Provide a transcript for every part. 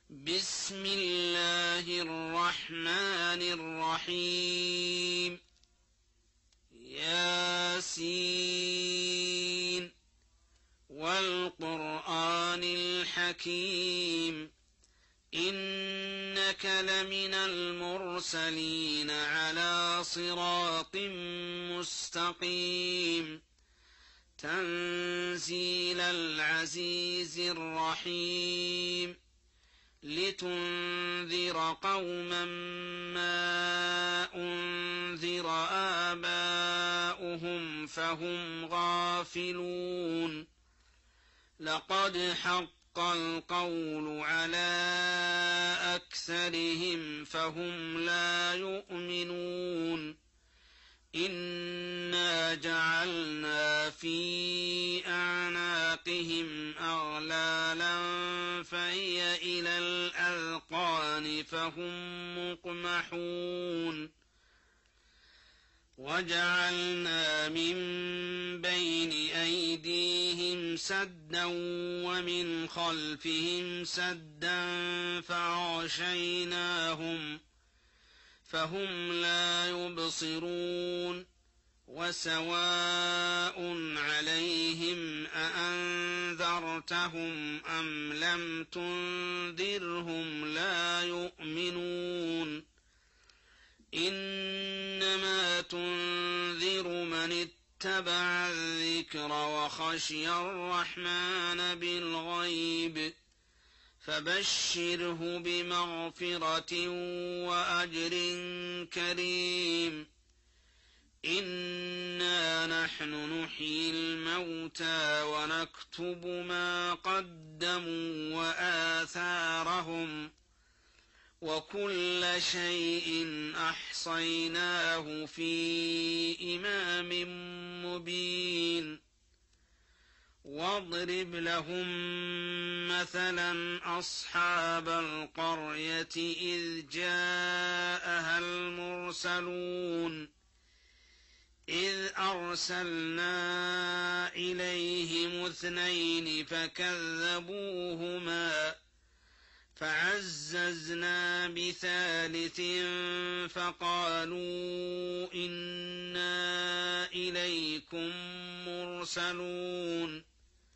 بسم الله الرحمن الرحيم ياسين والقرآن الحكيم إنك لمن المرسلين على صراط مستقيم تنزيل العزيز الرحيم لتنذر قوما ما أنذر آباؤهم فهم غافلون لقد حق القول على أكثرهم فهم لا يؤمنون إنا جعلنا في أعناقهم أغلالا فهي إلى الأذقان فهم مقمحون وجعلنا من بين أيديهم سدا ومن خلفهم سدا فأغشيناهم فهم لا يبصرون وسواء عليهم أأنذرتهم أم لم تنذرهم لا يؤمنون إنما تنذر من اتبع الذكر وخشي الرحمن بالغيب فبشره بمغفرة وأجر كريم إنا نحن نحيي الموتى ونكتب ما قدموا وآثارهم وكل شيء أحصيناه في إمام مبين واضرب لهم مثلا أصحاب القرية إذ جاءها المرسلون إذ أرسلنا إليهم 2 فكذبوهما فعززنا ب3 فقالوا إنا إليكم مرسلون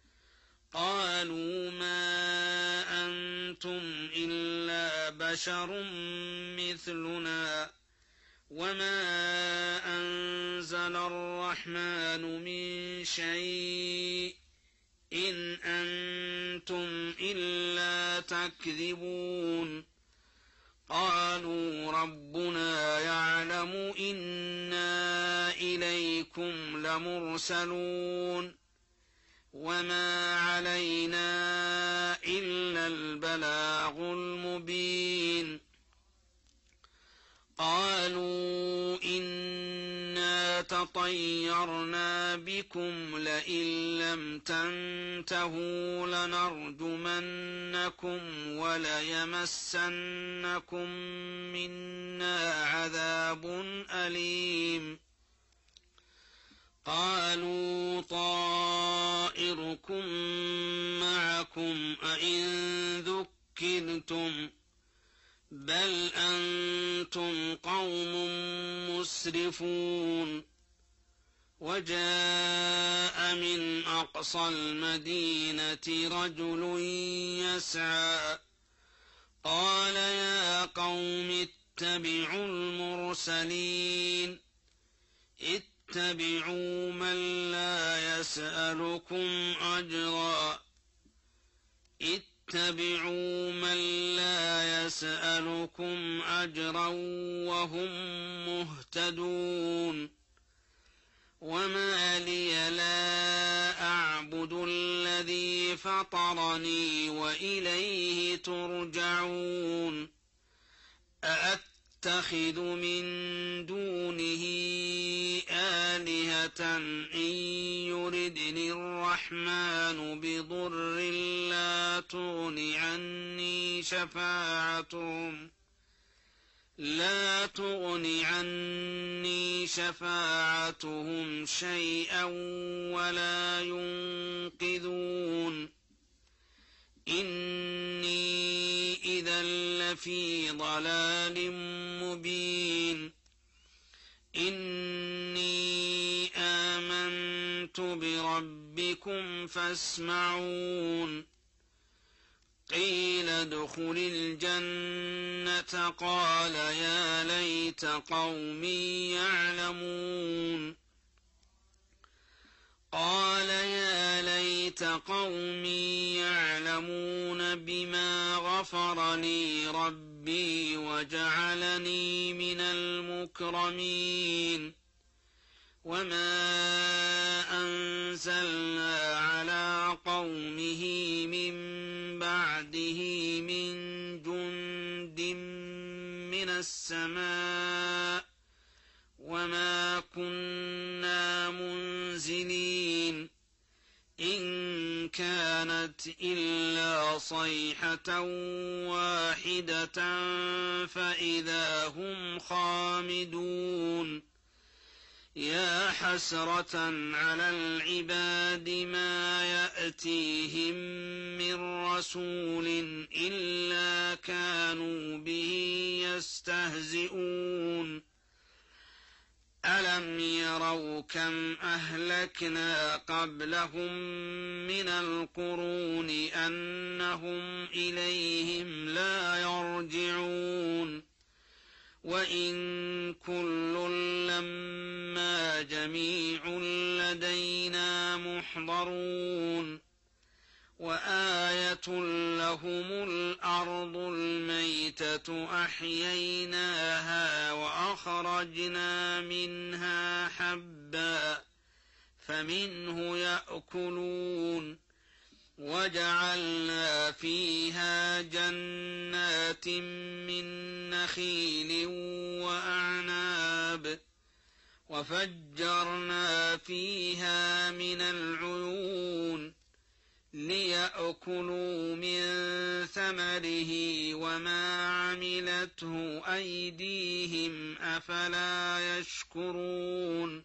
قالوا ما أنتم إلا بشر مثلنا وما أنزل الرحمن من شيء إن أنتم إلا تكذبون قالوا ربنا يعلم إنا إليكم لمرسلون وما علينا إلا البلاغ المبين قالوا إنا تطيرنا بكم لئن لم تنتهوا لنرجمنكم وليمسنكم منا عذاب أليم قالوا طائركم معكم أئن ذكرتم بل أنتم قوم مسرفون وجاء من أقصى المدينة رجل يسعى قال يا قوم اتبعوا المرسلين اتبعوا من لا يسألكم أجرا اتبعوا من لا يسألكم أجرا وهم مهتدون وما لي لا أعبد الذي فطرني وإليه ترجعون أأتخذ من دونه آلهة إن يردني الرحمن بضر لا تغن عني شفاعتهم شيئا ولا ينقذون إني إذا إذا لفي ضلال مبين إني آمنت بربكم فاسمعون قيل ادخل الجنة قال يا ليت قومي يعلمون قال يا ليت قومي يعلمون بما غفر لي ربي وجعلني من المكرمين وما أنزلنا على قومه من بعده من جند من السماء وما كنا منزلين إن كانت إلا صيحة واحدة فإذا هم خامدون يا حسرة على العباد ما يأتيهم من رسول إلا كانوا به يستهزئون ألم يروا كم أهلكنا قبلهم من القرون أنهم إليهم لا يرجعون وإن كل لما جميع لدينا محضرون وآية لهم الأرض الميتة أحييناها وأخرجنا منها حبا فمنه يأكلون وجعلنا فيها جنات من نخيل وأعناب وفجرنا فيها من العيون ليأكلوا من ثمره وما عملته أيديهم أفلا يشكرون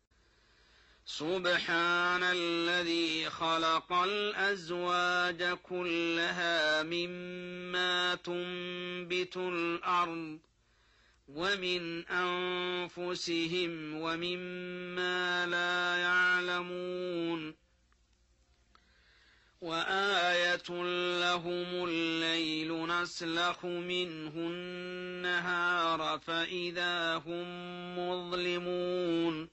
سبحان الذي خلق الأزواج كلها مما تنبت الأرض ومن أنفسهم ومما لا يعلمون وآية لهم الليل نسلخ منه النهار فإذا هم مظلمون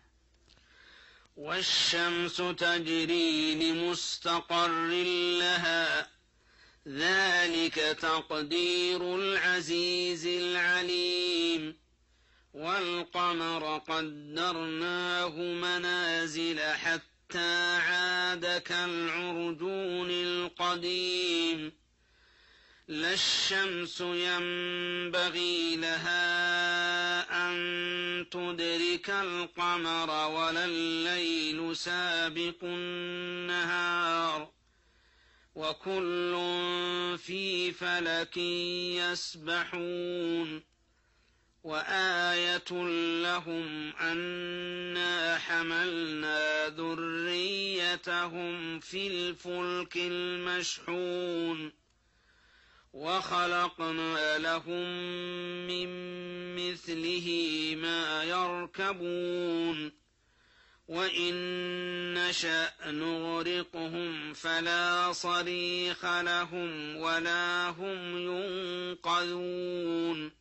والشمس تجري لمستقر لها ذلك تقدير العزيز العليم والقمر قدرناه منازل حتى عاد كالعرجون القديم لا الشمس ينبغي لها أن تدرك القمر ولا الليل سابق النهار وكل في فلك يسبحون وآية لهم أنا حملنا ذريتهم في الفلك المشحون وخلقنا لهم من مثله ما يركبون وإن نشأ نغرقهم فلا صريخ لهم ولا هم ينقذون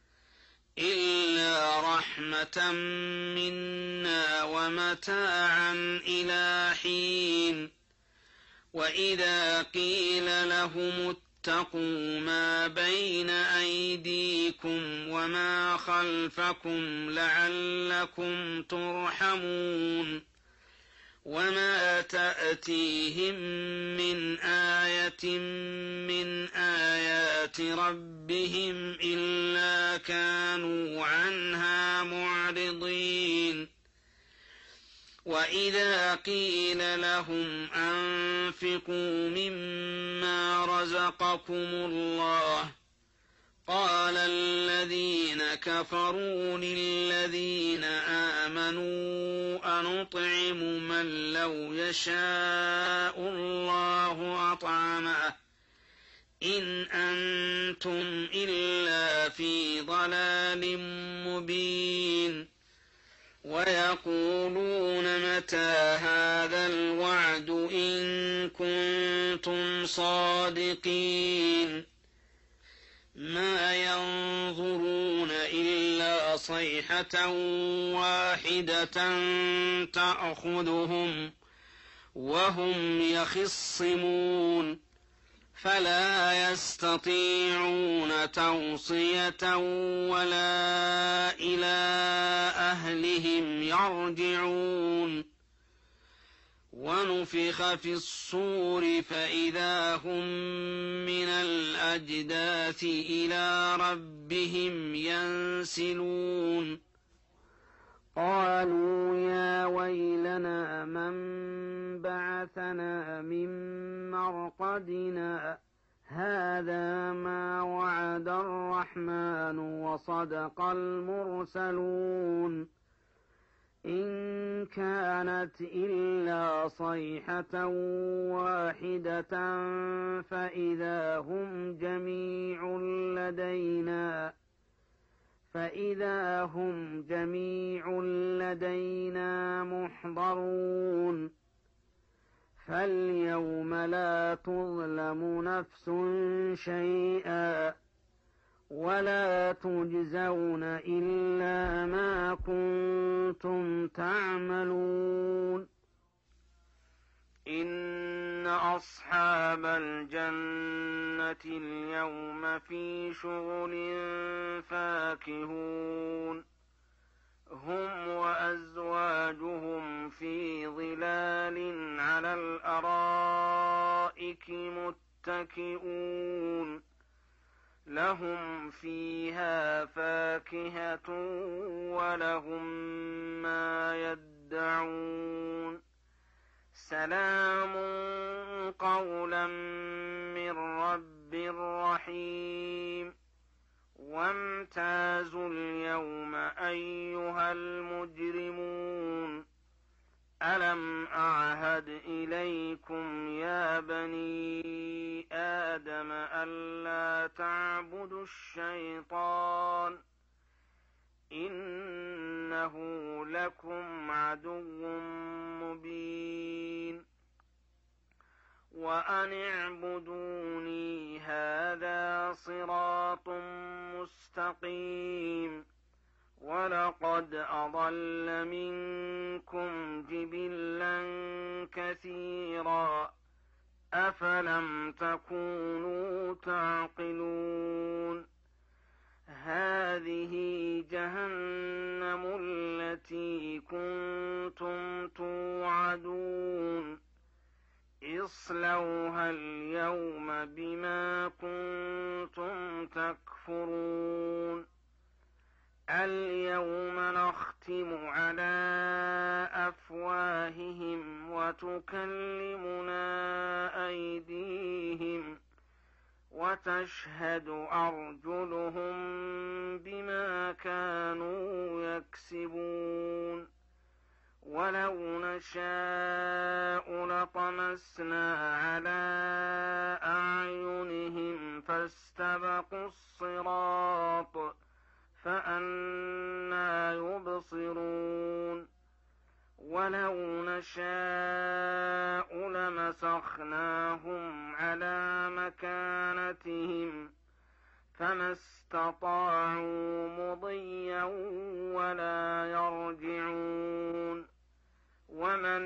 إلا رحمة منا ومتاعا إلى حين وإذا قيل لهم اتقوا ما بين أيديكم وما خلفكم لعلكم ترحمون وما تأتيهم من آية من آيات ربهم إلا كانوا عنها معرضين وإذا قيل لهم أنفقوا مما رزقكم الله قال الذين كفروا للذين آمنوا أنطعم من لو يشاء الله أطعمه إن أنتم إلا في ضلال مبين ويقولون متى هذا الوعد إن كنتم صادقين ما ينظرون إلا صيحة واحدة تأخذهم وهم يخصمون فلا يستطيعون توصية ولا إلى أهلهم يرجعون ونفخ في الصور فإذا هم من الأجداث إلى ربهم ينسلون قالوا يا ويلنا من بعثنا من مرقدنا هذا ما وعد الرحمن وصدق المرسلون إن كانت إلا صيحة واحدة فإذا هم جميع لدينا محضرون فاليوم لا تظلم نفس شيئا ولا تجزون إلا ما كنتم تعملون إن أصحاب الجنة اليوم في شغل فاكهون هم وأزواجهم في ظلال على الأرائك متكئون لهم فيها فاكهة ولهم ما يدعون سلام قولا من رب رحيم وامتازوا اليوم أيها المجرمون ألم أعهد إليكم يا بني آدم ألا تعبدوا الشيطان إنه لكم عدو مبين وأن اعبدوني هذا صراط مستقيم ولقد أضل منكم جبلا كثيرا أفلم تكونوا تعقلون هذه جهنم التي كنتم توعدون اصلوها اليوم بما كنتم تكفرون اليوم نختم على أفواههم وتكلمنا أيديهم وتشهد أرجلهم بما كانوا يكسبون ولو نشاء لطمسنا على أعينهم فاستبقوا الصراط فأنى يبصرون ولو نشاء لمسخناهم على مكانتهم فما استطاعوا مضيا ولا يرجعون ومن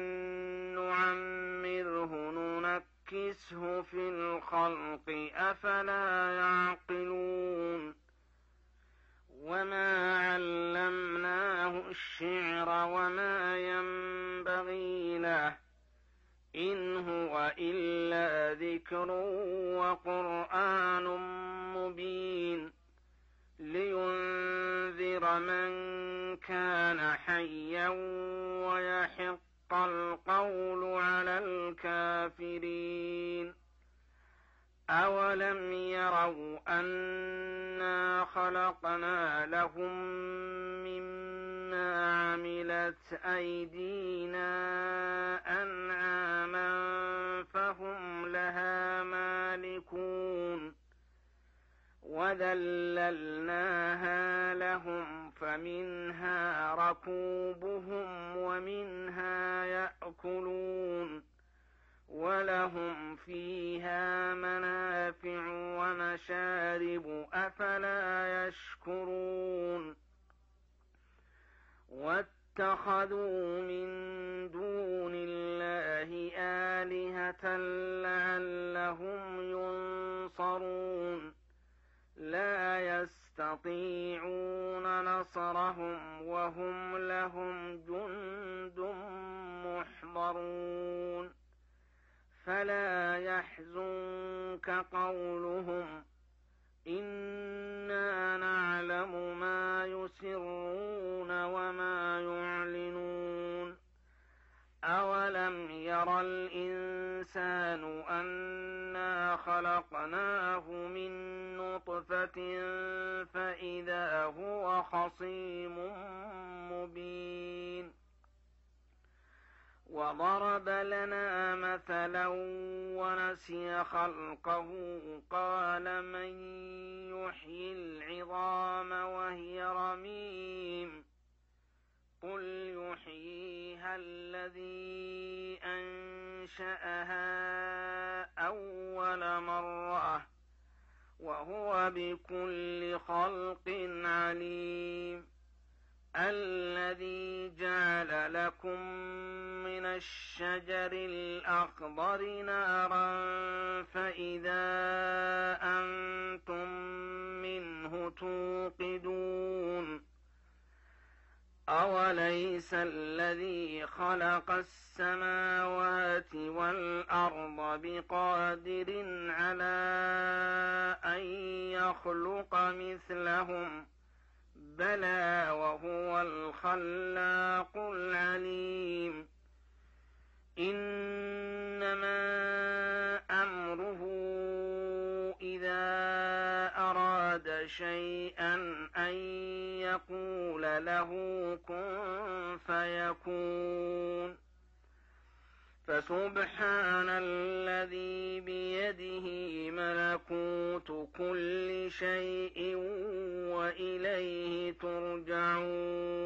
نعمره ننكسه في الخلق أفلا يعقلون وما علمناه الشعر وما ينبغي له إن هو إلا ذكر وقرآن مبين لينذر من كان حيا ويحق القول على الكافرين أولم يروا أنا خلقنا لهم مما عملت أيدينا أنعاما فهم لها مالكون وذللناها لهم فمنها ركوبهم ومنها يأكلون ولهم فيها منافع ومشارب أفلا يشكرون واتخذوا من دون الله آلهة لعلهم ينصرون لا يستطيعون نصرهم وهم لهم جند محضرون فلا يحزنك قولهم إنا نعلم ما يسرون وما يعلنون أولم ير الإنسان أنا خلقناه من نطفة فإذا هو خصيم مبين وضرب لنا مثلا ونسي خلقه قال من يحيي العظام وهي رميم قل يحييها الذي أنشأها أول مرة وهو بكل خلق عليم الذي جعل لكم من الشجر الأخضر نارا فإذا أنتم منه توقدون أوليس الذي خلق السماوات والأرض بقادر على أن يخلق مثلهم بلى وهو الخلاق العليم إنما أمره إذا أراد شيئا أن يقول له كن فيكون فسبحان الذي بيده ملكوت كل شيء وإليه ترجعون